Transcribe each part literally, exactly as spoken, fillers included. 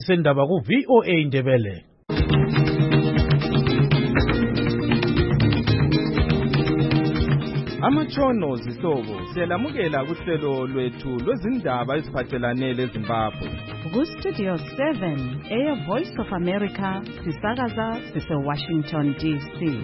Sendaba ku V O A Indebele. Amatshono zihlobo siyalamukela kuhlelo lwethu lwezindaba eziphathelane leZimbabwe. Ku Studio seven, Air Voice of America, sisakaza sise Washington D C.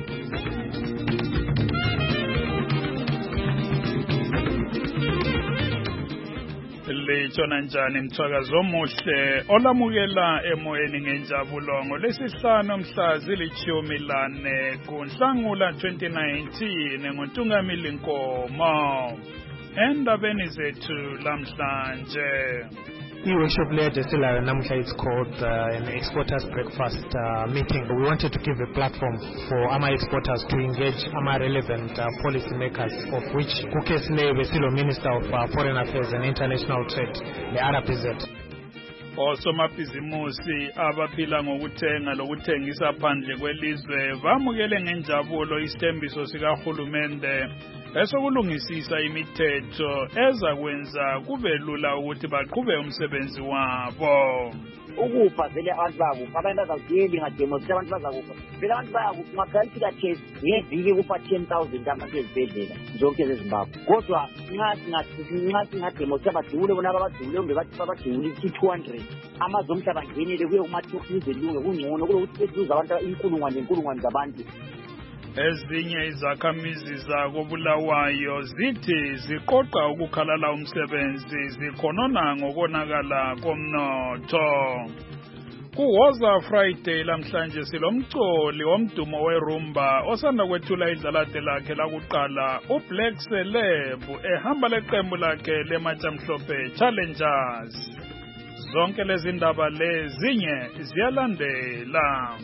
Lechona njani mthakazo omuhle olamukela emoyeni ngenjabulo ngolesihlanu mhla zilithumi lane kuNhlangula twenty nineteen ngoNtungamili Nkomo. Endabeni zethu lamhlanje. I-workshop leyo silayo namuhla it's called uh, an exporters breakfast uh, meeting. We wanted to give a platform for ama exporters to engage ama relevant uh, policy makers, of which kukesine besilo Minister of uh, Foreign Affairs and International Trade, the R P Z. Osomabhizimusi abaphila ngokuthenga lokuthengisa phandle kwelizwe bamukele ngenjabulo isithembiso sikahulumende esokulungisisa imithetho ezakwenza kube lula ukuthi baqhube umsebenzi wabo. Ukufa vele abantu bakufa abantu bazawuyeli ngademokhrasi abantu bazakufa vele abantu bayakufa magalifika case ngeviki kufa ten thousand abantu ezibhedlela zonke ezimbabwe kodwa nxa singademokhrasi abadubule bona abadubule kumbe bathi babadubule two hundred amazwe omhlaba ngenele kuye kumathukuze lunge kungcono kulokuthi beduza abantu inkulungwane inkulungwane zabantu. Ezinye izakhamizi zakobulawayo zithi ziqoqa ukukhalala umsebenzi zikhonona ngokonakala komnotho. Kuwoza Friday lamhlanje silomcoli womdumo werumba osanda kwethula idlalade lakhe lakuqala uBlack Celeb ehamba leqembu lakhe leMatshamhlophe Challengers. Zonke lezi ndaba lezinye ziyalandela.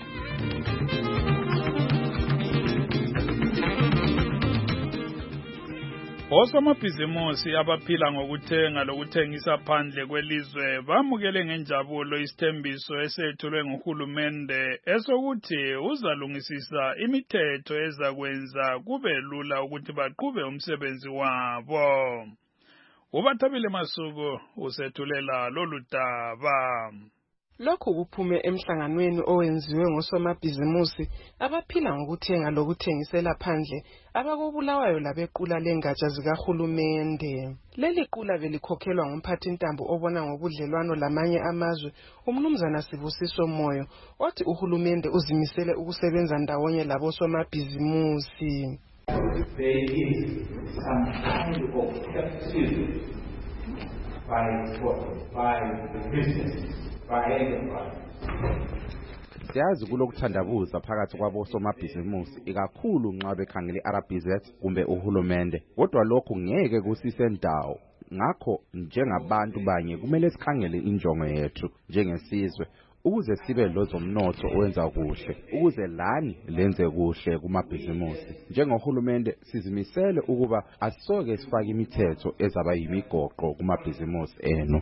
Osomabhizimusi abaphila ngokuthenga lokuthengisa phandle kwelizwe bamukele ngenjabulo isithembiso esethulwe nguhulumende esokuthi uzalungisisa imithetho ezakwenza kube lula ukuthi baqhube umsebenzi wabo. Ubathabile Masuku usethulela lolu daba. Lokhu kuphume emhlanganweni owenziwe ngosomabhizimusi abaphila ngokuthenga lokuthengisela phandle abakobulawayo labequla lengatsha zikahulumende. Leli qula belikhokhelwa ngumphathintambo obona ngobudlelwano lamanye amazwe uMnumzana Sibusiso Moyo othi uhulumende uzimisele ukusebenza ndawonye labosomabhizimusi. There is some kind of captivity by what? By the business. Siyazi kulokuthandabuza phakathi kwabosomabhizimusi ikakhulu nxa bekhangele i-R P Z kumbe uhulumende kodwa lokho ngeke kusise ndawo ngakho njengabantu banye kumele sikhangele injongo yethu njengesizwe ukuze sibe lozomnotho owenza kuhle ukuze lani lenze kuhle kumabhizimusi njengohulumende sizimisele ukuba asoke sifake imithetho ezaba yimigoqo kumabhizimusi eno.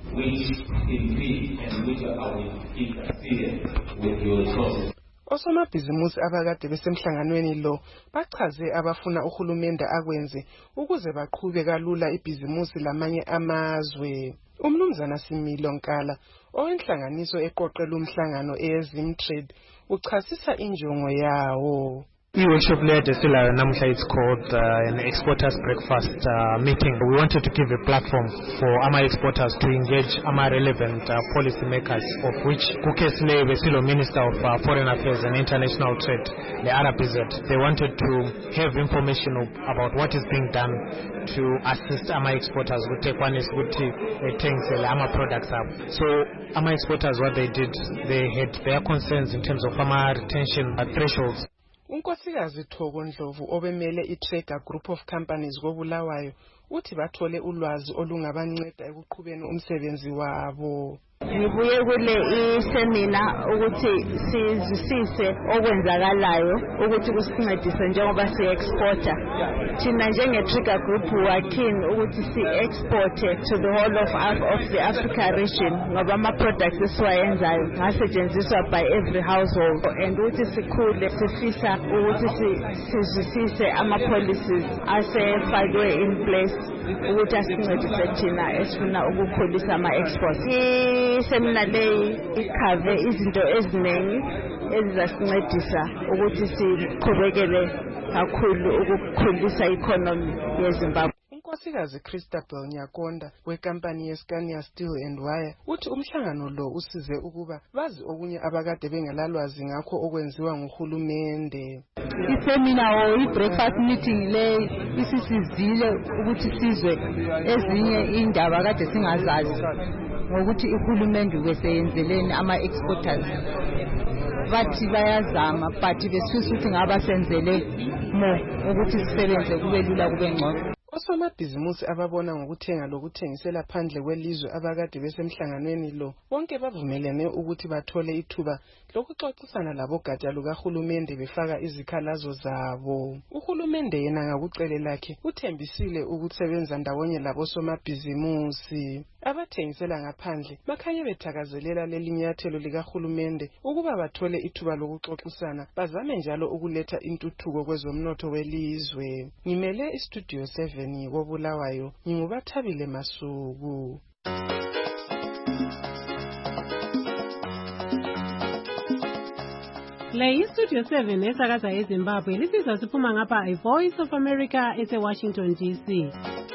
Osomabhizimusi abakade besemhlanganweni lo bachaze abafuna uhulumende akwenze ukuze baqhube kalula ibhizimusi lamanye amazwe. Umnumzana Similo Nkala owenhlanganiso eqoqela umhlangano eZimtrade uchasisa injongo yawo. I-workshop leyo silayo namuhla it's called uh, an exporters breakfast uh, meeting. We wanted to give a platform for ama exporters to engage ama relevant uh, policy makers, of which kukesine besilo Minister of uh, Foreign Affairs and International Trade, the R P Z. They wanted to have information of, about what is being done to assist ama exporters who take one is good to uh, ama products up. So ama exporters, what they did, they had their concerns in terms of ama retention uh, thresholds. Unkosikazi Thoko Ndlovu obemele iTrega Group of Companies kobulawayo uthi bathole ulwazi olungabanceda ekuqhubeni umsebenzi wabo. Ngibuye kule isemina ukuthi sizwisise okwenzakalayo ukuthi kusincedise njengoba si exporter. Thina njenge Trigger Group wakini ukuthi si export to the whole of of the Africa region ngoba ama products esiwayenzayo ngasetshenziswa by every household and ukuthi sikhule sifisa ukuthi sizwisise ama policies asefakwe in place ukuthi asincedise thina esifuna ukukhulisa ama-exports. Isemina leyi ikhave izinto eziningi ezizasincedisa ukuthi siqhubekele kakhulu ukukhulisa i-economy yeZimbabwe. Unkosikazi Christabel Nyakonda wenkampani yeScania Steel and Wire uthi umhlangano lo usize ukuba bazi okunye abakade bengelalwazi ngakho okwenziwa nguhulumende. Isemina o i-breakfast meeting le isisizile ukuthi sizwe ezinye indaba kade singazazi ngokuthi uhulumende ubeseyenzeleni ama-exporters. Bathi bayazama but besifisa ukuthi ngaba senzele mo ukuthi sisebenze kube lula kube ngcono. Osomabhizimusi ababona ngokuthenga lokuthengisela phandle kwelizwe abakade besemhlanganweni lo bonke bavumelene ukuthi bathole ithuba lokuxoxisana labogatsha lukahulumende befaka izikhalazo zabo. Uhulumende yena ngakucele lakhe uthembisile ukusebenza ndawonye labosomabhizimusi. Abathengisela ngaphandle bakhanye bethakazelela leli nyathelo likahulumende ukuba bathole ithuba lokuxoxisana bazame njalo ukuletha intuthuko kwezomnotho welizwe. Ngimele istudio seven koBulawayo ngingubathabile Masuku. Le istudio seven esakaza eZimbabwe lisizwa siphuma ngapha iVoice of America eseWashington D C.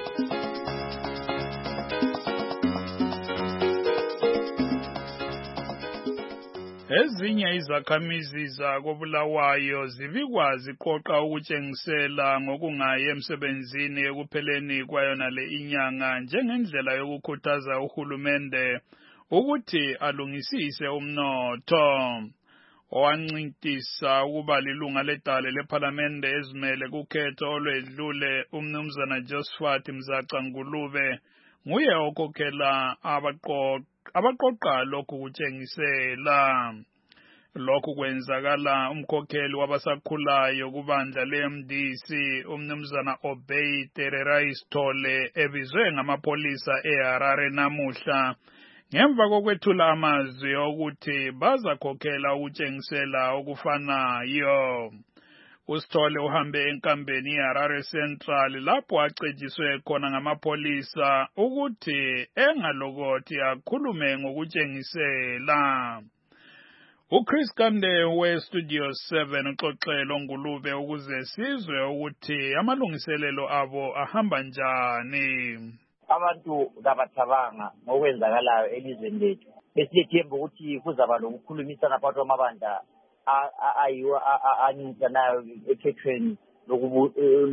Ezinye izakhamizi zakoBulawayo zibikwa ziqoqa ukutshengisela ngokungayi emsebenzini ekupheleni kwayona le inyanga njengendlela yokukhuthaza uhulumende ukuthi alungisise umnotho. Owancintisa ukuba lilunga ledale lephalamende ezimele kukhetho olwedlule umnumzana Josephat Mzaca Ngulube nguye okhokhela abaqoqa abaqoqa lokhu kutshengisela. Lokhu kwenzakala umkhokheli wabasakhulayo kubandla le-M D C umnumzana Obey Tererai Sithole ebizwe ngamapolisa eHarare namuhla ngemva kokwethula amazwi okuthi bazakhokhela ukutshengisela okufanayo. Usithole uhambe enkambeni eHarare Central lapho acejiswe khona ngamapolisa ukuthi engalokothi akhulume ngokutshengisela. uChris Kande weStudio seven uxoxelo Ngulube ukuze sizwe ukuthi amalungiselelo abo ahamba njani. Abantu kabathabanga ngokwenzakalayo elizweni lethu. Besiyethemba ukuthi kuzaba lokukhulumisana phakathi kwamabandla ayiwo anyisanayo ekhethweni lokubu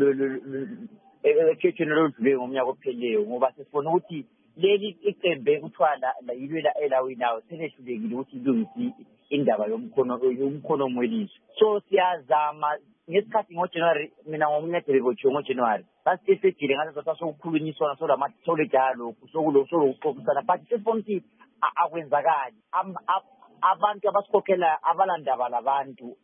ekhethweni loludlule ngomnyaka opheleyo ngoba sifuna ukuthi leli iqembe kuthwala yilwela elawinayo selehlulekile ukuthi ilungise indaba yomkhono yomkhono mwelizwe. So siyazama ngesikhathi ngoJanuary mina ngomncedele botsho ngoJanuary basifedile ngathi sasokukhulunyiswana solamajalo sokulo sokuxoxisana but sifuna ukuthi akwenzakali abantu abasikhokhela abalandaba labantu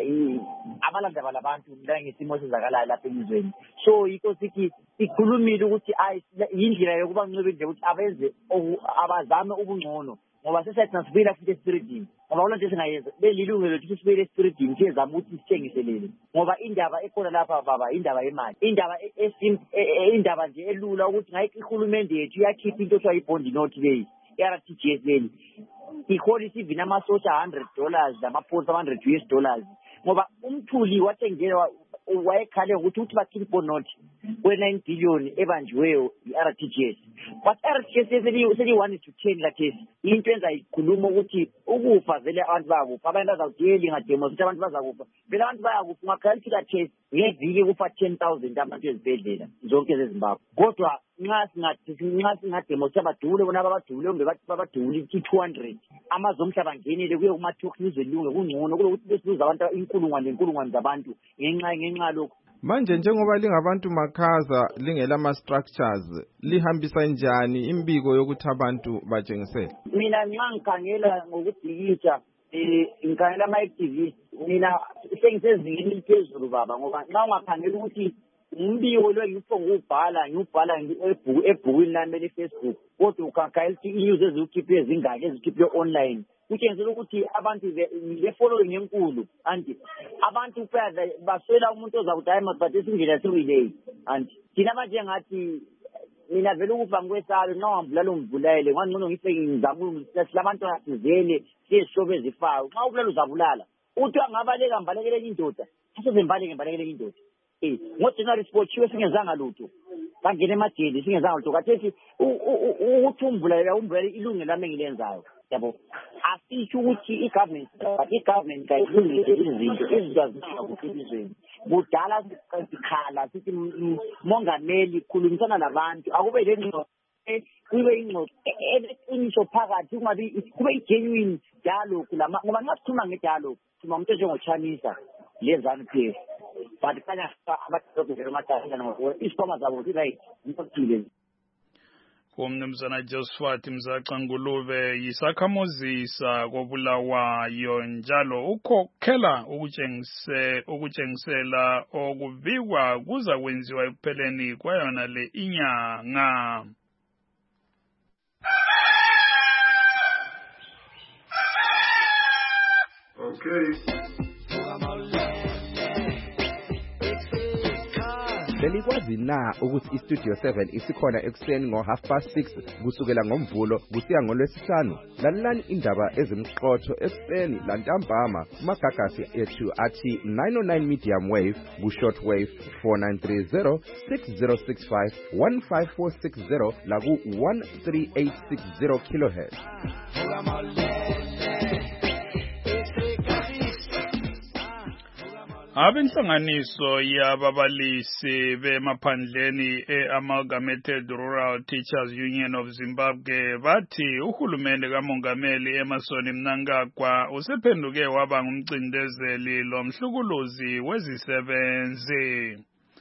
abalandaba labantu ngesimo sezakalayo lapha elizweni. So yikho sithi ikhulumile ukuthi yindlela yokuba ncebile ukuthi abenze abazame ubungcono ngoba sesatransfera futhi espiritini ngoba lonto esingayenza belilungelo ukuthi sibele espiritini siyezama ukuthi sithengiselele ngoba indaba ekhona lapha baba indaba yemali indaba indaba nje elula ukuthi ngayikho ihulumende yethu iyakhipha into ethiwa ibond note leyi i-R T G S leli iholisa ivina amasosha one hundred dollars namaphosa one hundred U S dollars ngoba umthuli wathengela wayekhale ukuthi uthi bakhipha ibond note kwe-nine billion ebanjiweyo i-R T G S but i-R T G S seli-one to ten lathesi into enza ikhuluma ukuthi ukufa vele abantu bayakufa abantu bazawudeli ngademo ukuthi abantu bazakufa vele abantu bayakufa ungakhalisi kathesi ngeviki kufa ten thousand abantu ezibhedlela zonke zeZimbabwe kodwa nxa singathi nxa singademo ukuthi abadule bona abadule kumbe babadule two hundred amazwe omhlaba ngenile kuye kuma-talks nizwe lunge kungcono kulokuthi besizuza abantu inkulungwane inkulungwane zabantu ngenxa ngenxa lokho. Manje njengoba lingabantu makhaza lingela ama-structures lihambisa njani imbiko yokuthi abantu batshengisele? Mina nxa ngikhangela ngokudikitsha eh ngikhangela ama-activist mina sengisezingeni eliphezulu baba ngoba nxa ungakhangela ukuthi umbiko lo ngipho ngubhala ngibhala ebhukwini lami le-Facebook kodwa ukhangela ukuthi i-news ezikhiphe ezingaki ezikhiphe online kutshengisa ukuthi abantu le-following enkulu anti abantu kuphela baswela umuntu ozakuthi hayi masibathe indlela sekuyileyo anti thina manje ngathi mina vele ukufa ngikwesabe ngingambulala ungivulele ngangcono ngise ngizama labantu asizele siyeshobe ezifayo xa ubulala uzabulala uthi angabaleka mbalekele indoda asezembaleke mbalekele indoda eh ngoJanuary sibotshiwe singezanga lutho bangena emajele singezanga lutho kathethi uthi umvulala umvulala ilungelo lami ngilenzayo yabo asisho ukuthi igovernment igovernment kayilungise izinto izinto azikho budala sikhala sithi mongameli khulumisana nabantu akube lengxoxo kube ingxoxo eqiniso phakathi kungabi kube igenuine dialogue lama ngoba nxa sikhuluma ngedialogue sima umuntu njengoChanisa lezani phe but kanya abathokela amathanda ngoba isikhoma zabo right ngikuthile Umnumzana Josephat Mzaxa Ngulube yisakhamuzisa kobulawayo njalo ukhokhela ukutshengise ukutshengisela okubikwa kuza kwenziwa ekupheleni kwayona le inyanga. Okay. Belikwazi na ukuthi iStudio seven isikhona ekuseni ngo half past six kusukela ngomvulo kusiya ngolwesihlanu. Lalelani indaba ezimqotho ekuseni lantambama kumagagasi ethu athi nine oh nine medium wave ku short wave four nine three zero six zero six five one five four six zero la ku one three eight six zero kilohertz. Abinhlanganiso yababalisi bemaphandleni e-Amalgamated Rural Teachers Union of Zimbabwe bathi uhulumende kamongameli Emmerson Mnangagwa usephenduke waba ngumcindezeli lomhlukuluzi wezisebenzi.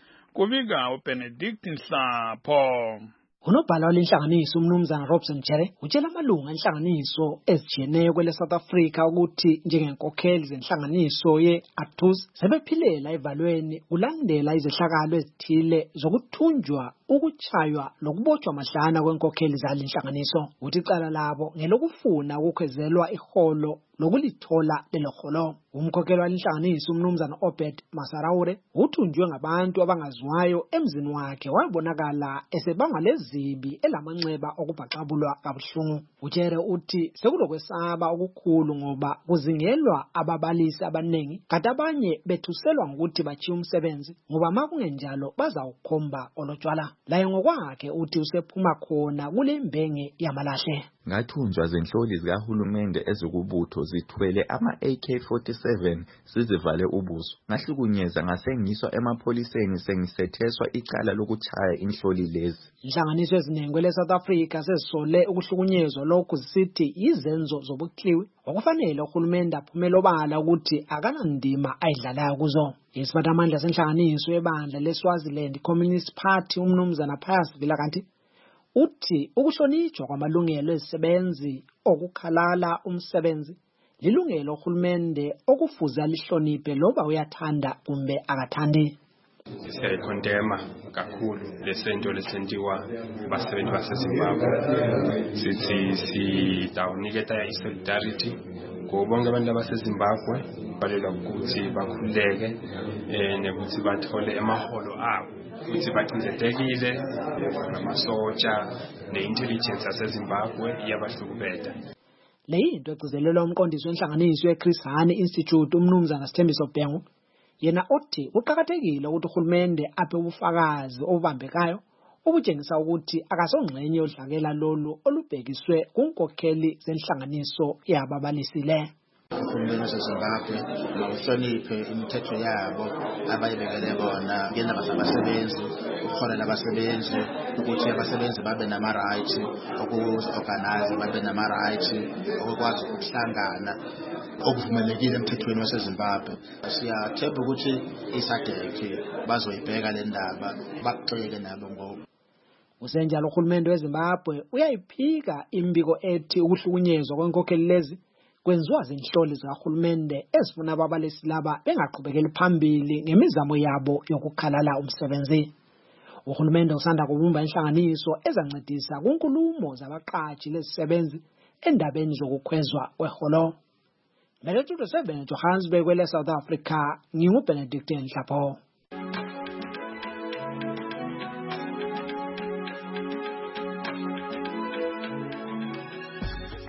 Kubika uBenedict Nhlapho. Unobhala walenhlanganiso umnumzana Robson Jere utshela amalunga enhlanganiso ezijiyeneyo kwele South Africa ukuthi njengenkokheli zenhlanganiso ye-A T U S sebephilela evalweni kulandela izehlakalo ezithile zokuthunjwa ukuchaywa lokubotshwa mahlana kwenkokheli zalenhlanganiso. Uthi icala labo ngelokufuna ukukhwezelwa iholo lokulithola lelo holo. Umkhokheli walenhlanganiso umnumzana Obed Masaraure uthunjwe ngabantu abangaziwayo emzini wakhe wabonakala esebanga lezibi elamanxeba okubhaxabulwa kabuhlungu. Ujere uthi sekulokwesaba okukhulu ngoba kuzingelwa ababalisi abanengi kanti abanye bethuselwa ngokuthi bachiya umsebenzi ngoba makungenjalo bazawukhomba olotshwala. Laye ngokwakhe uthi usephuma khona kule mbenge yamalahle. Ngathunjwa zenhloli zikahulumende ezokubutho zithwele ama A K forty-seven sizivale ubuso. Ngahlukunyezwa ngasengiswa emapholiseni sengisetheswa icala lokuchaya inhloli lezi. Inhlanganiso eziningi kwele South Africa sezisole ukuhlukunyezwa lokhu zisithi izenzo zobukliwi okufanele uhulumende aphumele obala ukuthi akanandima ayidlalayo kuzo. Isiphathamandla senhlanganiso ebandla leSwaziland Communist Party umnumzana Pius Vilakazi uthi ukuhlonitshwa kwamalungelo ezisebenzi okukhalala umsebenzi lilungelo uhulumende okufuza lihloniphe loba uyathanda kumbe akathandi. Siyayikondema kakhulu lesento lesentiwa abasebenzi baseZimbabwe. Sithi sidawuniketa isolidarity kubonke abantu baseZimbabwe balelwa ukuthi bakhuleke nekuthi bathole emaholo abo ukuthi baqindetekile namasotsha neintelligence yaseZimbabwe iyabahlukubeza. Leyinto egcizelelwa umqondisi wenhlanganiso yeChris Hani Institute umnumzana Sithembiso Bhengu yena othi uqhakathekile ukuthi uhulumende aphe ubufakazi obambekayo obutshengisa ukuthi akasongxenye yodlakela lolu olubhekiswe kunkokheli zenhlanganiso yababalisi le. Uhulumeni waseZimbabwe mawuhloniphe imithetho yabo abayibekele bona ngendaba zabasebenzi ukhona labasebenzi ukuthi abasebenzi babe nama-rights okuorganize babe nama-rights okukwazi ukuhlangana okuvumelekile emthethweni waseZimbabwe. Siyathemba ukuthi isadeke bazoyibheka le ndaba bakuxeke nabo ngoba usenjalo uhulumende weZimbabwe uyayiphika imbiko ethi ukuhlukunyezwa kwenkokheli lezi kwenziwa zinhloli zikahulumende ezifuna ababalisi laba bengaqhubekeli phambili ngemizamo yabo yokukhalala umsebenzi. Uhulumende usanda kubumba inhlanganiso ezancedisa kunkulumo zabaqashi lezisebenzi endabeni zokukhwezwa kweholo. Mele Studio seven Johannesburg kwele South Africa nginguBenedict Nhlapho.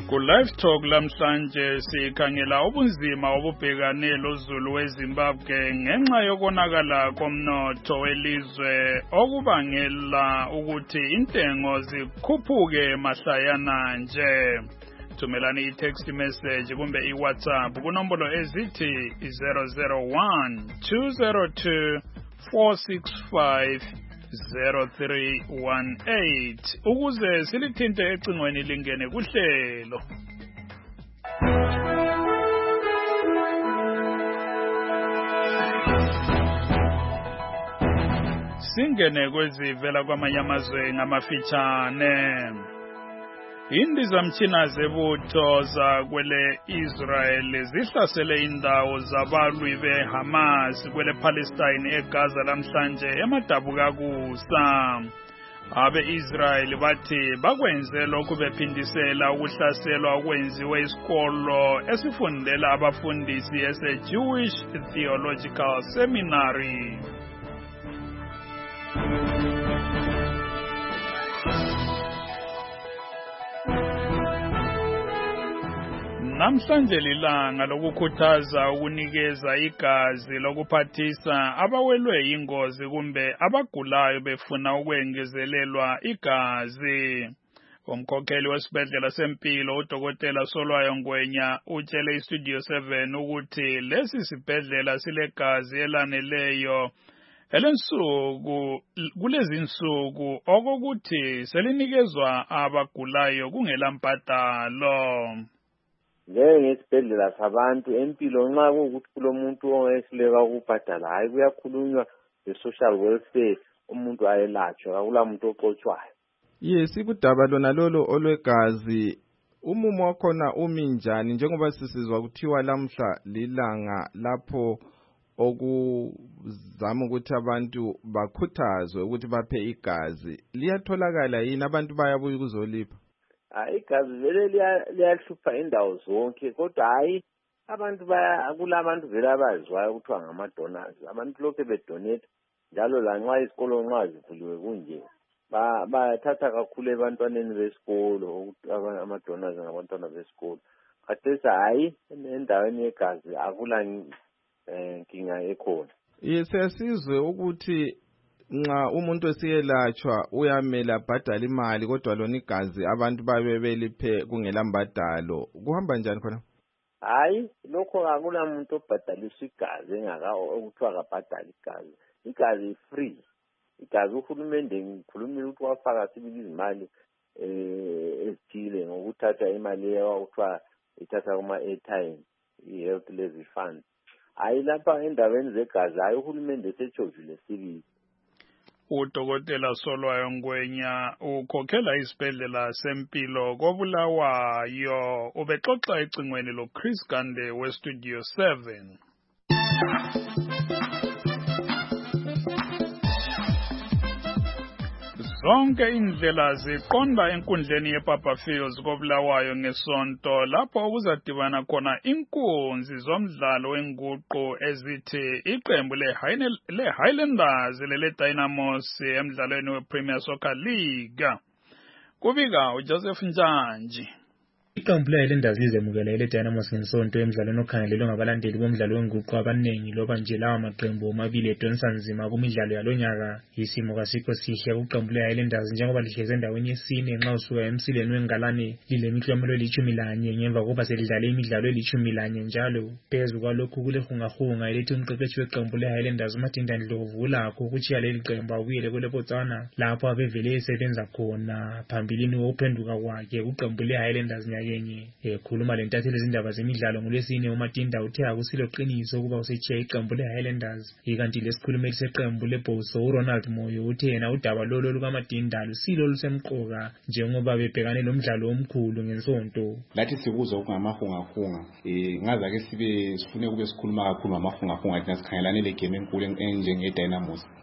Ku Live Talk lamhlanje sikhangela ubunzima obubhekane lozulu weZimbabwe ngenxa yokonakala komnotho welizwe okubangela ukuthi intengo zikhuphuke mahlayana nje. Thumelani i-text message kumbe i-WhatsApp kunombolo ezithi zero zero one two zero two four six five zero three one eight ukuze silithinte ecingweni lingene kuhlelo. Singene kwezivela kwamanye amazwe ngamafitshane. Indizamtshina zebutho zakwele Israel zihlasele indawo zabalwi beHamas kwele Palestine eGaza lamhlanje emadabukakusa. Abe-Israel bathi bakwenze lokhu bephindisela ukuhlaselwa okwenziwe isikolo esifundela abafundisi ese-Jewish Theological Seminary. Namhlanje lilanga lokukhuthaza ukunikeza igazi lokuphathisa abawelwe ingozi kumbe abagulayo befuna ukwengezelelwa igazi. Umkhokheli wesibhedlela sempilo udokotela Solwayo Ngwenya utshele iStudio seven ukuthi lesi sibhedlela silegazi elaneleyo elensuku kulezi insuku okokuthi selinikezwa abagulayo kungela mbadalo. Njengesibhedlela sabantu empilo nxa kuwukuthi kulomuntu ongehluleka ukubhadala hayi kuyakhulunywa nge-social welfare umuntu ayelatshwe akula muntu oxotshwayo. Yes, ikudaba lona lolo olwegazi umumo wakhona umi njani njengoba sisizwa kuthiwa lamhla lilanga lapho okuzama ukuthi abantu bakhuthazwe ukuthi baphe igazi liyatholakala yini abantu bayabuya ukuzolipha? Hayi igazi vele liyahlupha indawo zonke kodwa hayi abantu baya kulabantu vele abaziwayo ukuthiwa ngama-donors abantu lokhu bedonate njalo lanxa isikolo nxa zivuliwe kunje bathatha kakhulu ebantwaneni besikolo ama-donors ngabantwana besikolo khathesi hayi endaweni yegazi akula nkinga ekhona. Siyasizwe ukuthi nxa umuntu esiyelatshwa uyamela abhadala imali kodwa lona igazi abantu babe beliphe kungela mbadalo kuhamba njani khona? Hayi lokho akula muntu obhadaliswa igazi engaka okuthiwa akabhadala igazi. Igazi free. Igazi uhulumende ngikhulumile ukuthi wafaka sibili izimali eh ezithile ngokuthatha imali yakuthiwa ithatha kuma airtime i-health levy fund. Hayi lapha endaweni zegazi hayi uhulumende sechojule sibili. Udokotela Solwayo Ngwenya ukhokhela isibhedlela sempilo koBulawayo ubexoxa ecingweni lo Chris Gande weStudio seven. Zonke indlela ziqonda enkundleni yePapa Fields koBulawayo ngesonto lapho okuzadibana khona inkunzi zomdlalo wenguqu ezithi iqembu le-Highlanders lele-Dynamos emdlalweni we-Premier Soccer League. Kubika uJoseph Njanji. Iqembu le-Highlanders lizemukela ele-Dynamos ngesonto emdlalweni okhangelelwe ngabalandeli bomdlalo wenguqu abaningi loba nje lawa maqembu omabili edonsa nzima kumidlalo yalonyaka. Isimo kasikho sihle kuqembu le-Highlanders njengoba lihleze endaweni yesine nxa usuka emsileni wengalane lilemiklomelo elitshumi lanye ngemva kokuba selidlale imidlalo elitshumi lanye njalo. Phezu kwalokhu kulehungahunga elithi umqeqeshi weqembu le-Highlanders uMatinda Ndlovu ulakho ukutshiya leli qembu abuyele kweleBotswana lapho abevele esebenza khona phambilini wokuphenduka kwakhe kuqembu le-Highlanders nyakenye. Ekhuluma lentatheli izindaba zemidlalo ngolwesine uMatinda uthe akusilo qiniso ukuba usetshiya iqembu le-Highlanders. Ikanti lesikhulumeli seqembu leBoso uRonald Moyo uthe yena udaba lolo lukaMatinda lusilo lusemqoka njengoba bebhekane lomdlalo omkhulu ngensonto. Lathi sikuzwa ukungamahungahunga eh ngaza ke sibe sifune kube sikhuluma kakhulu ngamahungahunga thina sikhangelane le game enkulu enjenge Dynamos.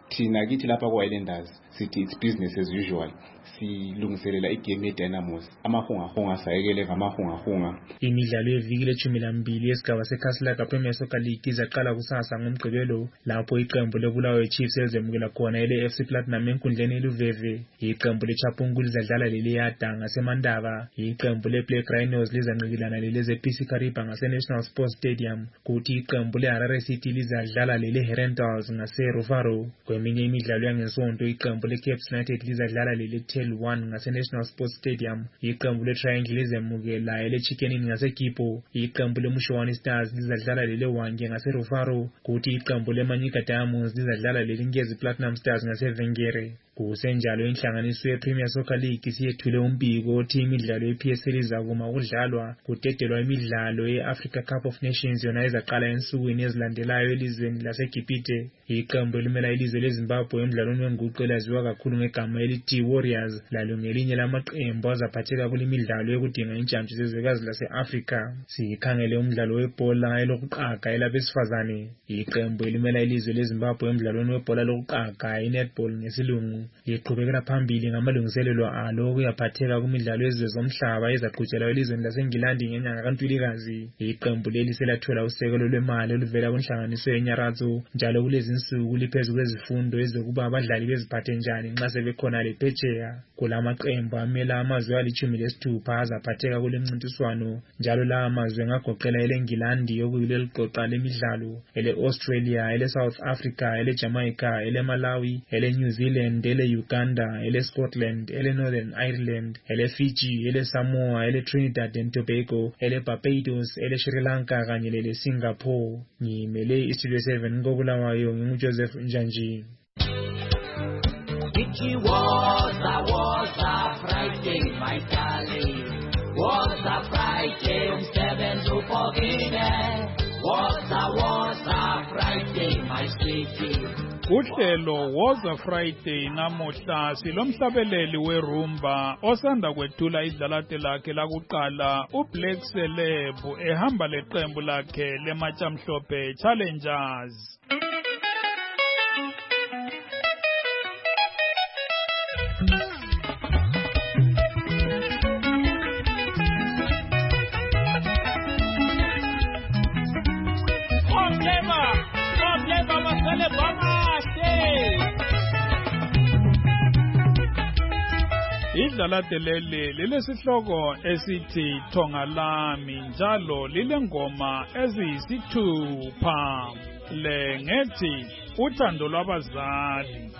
thina kithi lapha kwa-Islanders sithi it's business as usual. Silungiselela igame ye-Dynamos, amahungahunga sayekele ngamahungahunga. Imidlalo yeviki leshumi nambili yesigaba seKhansela Premier Soccer League izaqala kusasa ngoMgqibelo lapho iqembu leBulawayo Chiefs elizemukela khona ele F C Platinum enkundleni eLuveve. Iqembu leChapungu lizadlala leLiyada ngaseMandaba. Iqembu leBlack Rhinos lizanqikilana leleze P C Kariba ngase-National Sports Stadium. Kuthi iqembu leHarare City lizadlala lele Herentals ngase-Rufaro. Kweminye imidlalo yangesonto iqembu leCape United lizadlala lele one ngase-National Sports Stadium. Iqembu leTriangle lizemukela ele Chicken Inn ngaseGipo. Iqembu leMushwane Stars lizadlala lele Wange ngaseRufaro. Kuthi iqembu leManyika Diamonds lizadlala lele Ngezi Platinum Stars ngaseVengere. Kusenjalo inhlanganiso yePremier Soccer League siyethule umbiko othi imidlalo ye-P S L izakuma ukudlalwa kudedelwa imidlalo ye-Africa Cup of Nations yona izaqala ensukwini ezilandelayo elizweni laseGibhite. Iqembu elimela ilizwe leZimbabwe emidlalweni wenguqu elaziwa kakhulu ngegama elithi Warriors lalo ngelinye lamaqembu azaphatheka kule midlalo yokudinga intshantshi zezwekazi lase-Afrika. Sikhangele umdlalo webhola elokuqaga elabesifazane. Iqembu elimela ilizwe leZimbabwe emidlalweni webhola lokuqaga i-netball ngesilungu iqhubekela phambili ngamalungiselelo alo okuyaphatheka kumidlalo yezwe zomhlaba ezaqhutshelwa elizweni laseNgilandi ngenyanga kaNtulikazi. Iqembu leli selathola usekelo lwemali oluvela kunhlanganiso yeNyaratho njalo kulezi insuku liphezu kwezifundo ezokuba abadlali beziphathe njani nxa sebekhona lephetsheya. Kulamaqembu amela amazwe alitshumi lesithupha azaphatheka kule mncintiswano njalo la amazwe ngagoqela eleNgilandi okuyilo liqoqa lemidlalo, ele-Australia, ele-South Africa, ele-Jamaica, ele-Malawi, ele-New Zealand, ele-Uganda, ele-Scotland, ele-Northern Ireland, ele-Fiji, ele-Samoa, ele-Trinidad and Tobago, ele-Barbados, ele-Sri Lanka kanye lele-Singapore. Ngimele iStudio seven koBulawayo nginguJoseph Njanji. It was a, was a Friday, my darling. Was a Friday, seven to forgive. Was a, was a Friday, my sweetie. Uhlelo was a Friday namuhla silomhlabeleli werumba osanda kwethula idlalate lakhe lakuqala uBlack Celeb ehamba leqembu lakhe leMachamhlophe Challengers. Idlalate leli lilesihloko esithi Thonga Lami njalo lilengoma eziyisithupha le ngethi uthando lwabazali.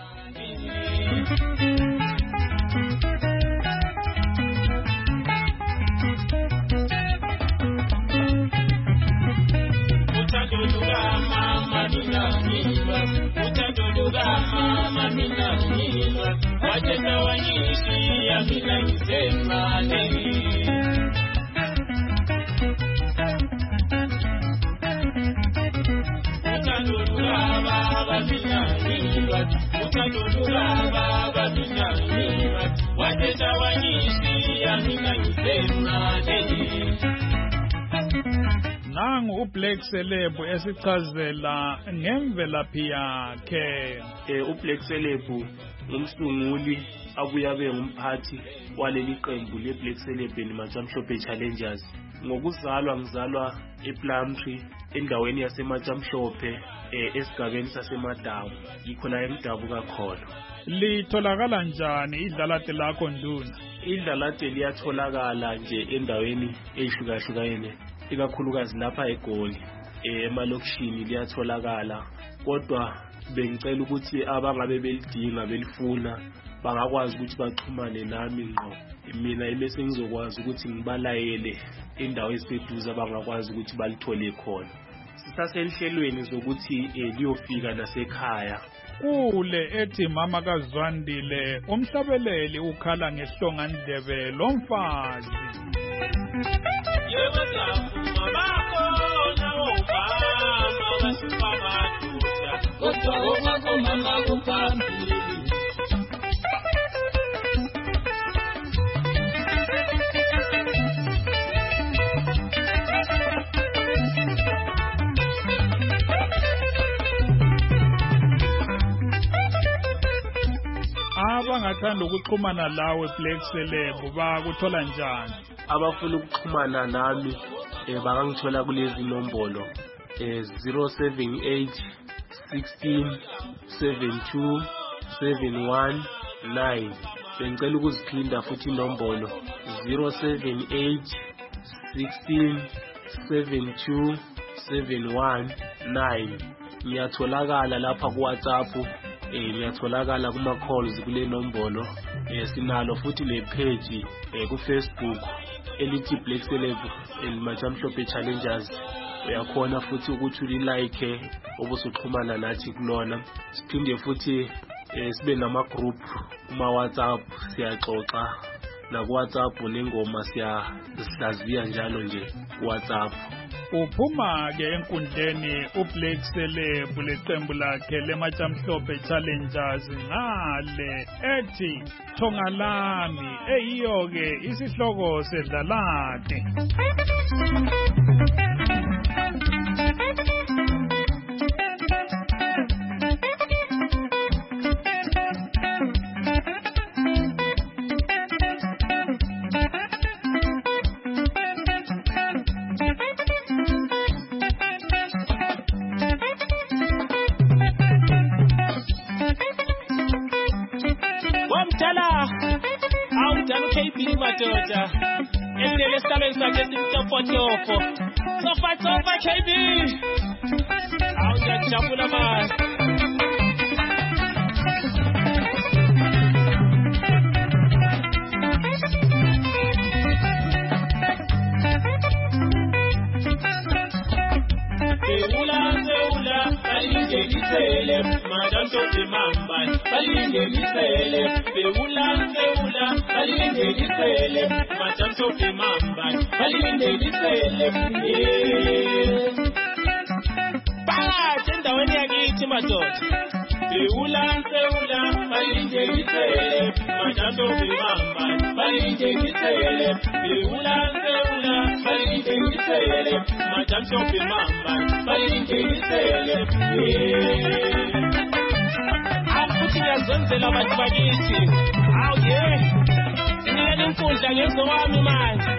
Nangu uBlack Celeb esichazela ngemvelaphi yakhe. Eh uBlack Celeb ngumsunguli abuya abe ngumphathi waleli qembu leBlack Celeb neMachamhlophe Challengers. Ngokuzalwa ngizalwa ePlumtree endaweni yaseMachamhlophe esigabeni saseMadawu. Yikho la eMdabu kakholo. Litholakala njani idlalate lakho Nduna? Idlalate liyatholakala nje endaweni ehlukahlukene. Ikakhulukazi lapha eGoli emalokishini liyatholakala, kodwa bengicela ukuthi abangabe belidinga belifuna bangakwazi ukuthi baxhumane nami ngqo. Mina ebese ngizokwazi ukuthi ngibalayele indawo eseduze abangakwazi ukuthi balithole khona. Sisasenhlelweni zokuthi liyofika nasekhaya. Kule ethi mama kaZwandile umhlabeleli ukhala ngehlonga ndlebe lomfazi. Yebo mama bakho nawo mama wasipamaduda kodwa kwakho mama kuphambili. bangathanda ukuxhumana lawe Black Celeb bakuthola njani? Abafuna ukuxhumana nami eh bangangithola kulezi nombolo eh zero seven eight sixteen seventy-two seventy-one nine. Bengicela ukuziphinda futhi inombolo zero seven eight sixteen seventy-two seventy-one nine. Ngiyatholakala lapha ku WhatsApp, eh ngiyatholakala kuma calls kule nombolo. Eh sinalo futhi le page eh ku Facebook elithi Black Celeb elimajamhlophe challengers. Uyakhona futhi ukuthi ulike obusuxhumana nathi kulona. Siphinde futhi eh sibe nama group kuma WhatsApp, siyaxoxa na ku WhatsApp nengoma siyahlaziya njalo nje WhatsApp. Uphuma ke enkundleni uBlack Celeb leqembu lakhe lemajamhlophe challengers ngale ethi Thonga Lami, eyiyo ke isihloko sedlalade. K B madoda endele sale sakhe simtofotofo sofa sofa K B awujabula manje Beula madam to mamba balinde nisele beula beula balinde nisele madam to mamba balinde nisele ba tenda weni yakithi madoda beula beula balinde nisele madam to mamba balinde nisele beula beula balinde nisele madam to mamba balinde nisele ngiyazenzela abantu bakithi awu ye ngiyele inkundla ngezo wami manje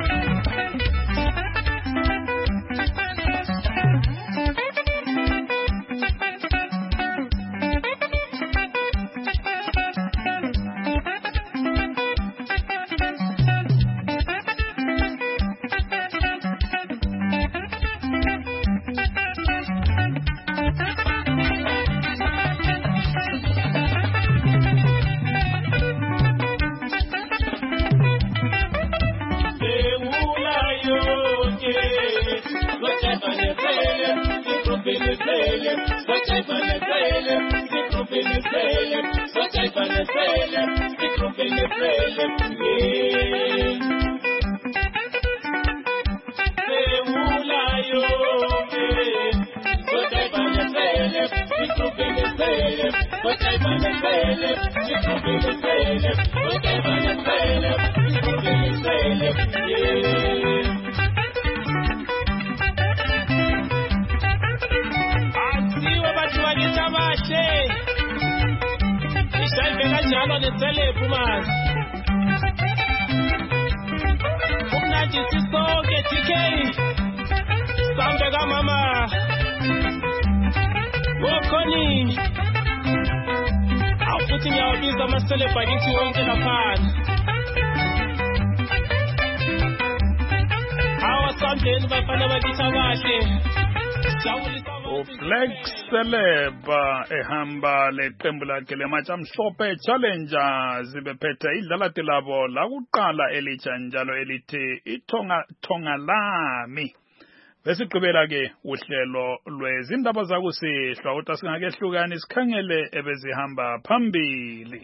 Black Celeb ehamba leqembu lakhe lemajamhlophe challengers bephethe idlalati labo lakuqala elitsha njalo elithi Ithonga Thonga Lami. Besigqibela ke uhlelo lwezindaba zakusihlwa kodwa singakehlukani sikhangele ebezihamba phambili.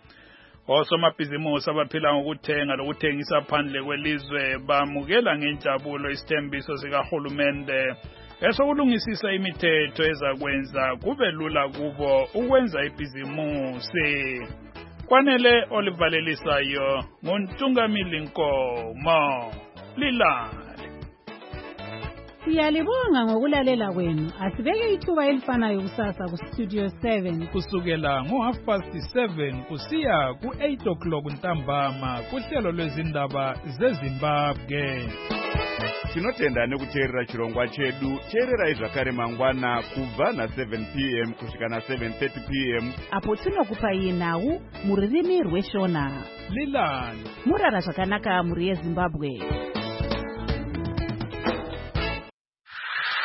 Osomabhizimusi abaphila ngokuthenga lokuthengisa phandle kwelizwe bamukela ngenjabulo isithembiso sikahulumende esokulungisisa imithetho ezakwenza kube lula kubo ukwenza ibhizimusi. Kwanele olivalelisayo ngontungamili Nkomo Lilale. Siyalibonga ngokulalela kwenu. Asibeke ithuba elifanayo kusasa ku-Studio seven. Kusukela ngo-half past seven kusiya ku-eight o'clock ntambama kuhlelo lwezindaba zeZimbabwe. Tinotenda nekuteerera chirongwa chedu. Teererai zvakare mangwana kubva na-seven p m kusvika na-seven thirty p m apo tinokupai nhau muririmi rweshona. Lilani murara zvakanaka muri yeZimbabwe.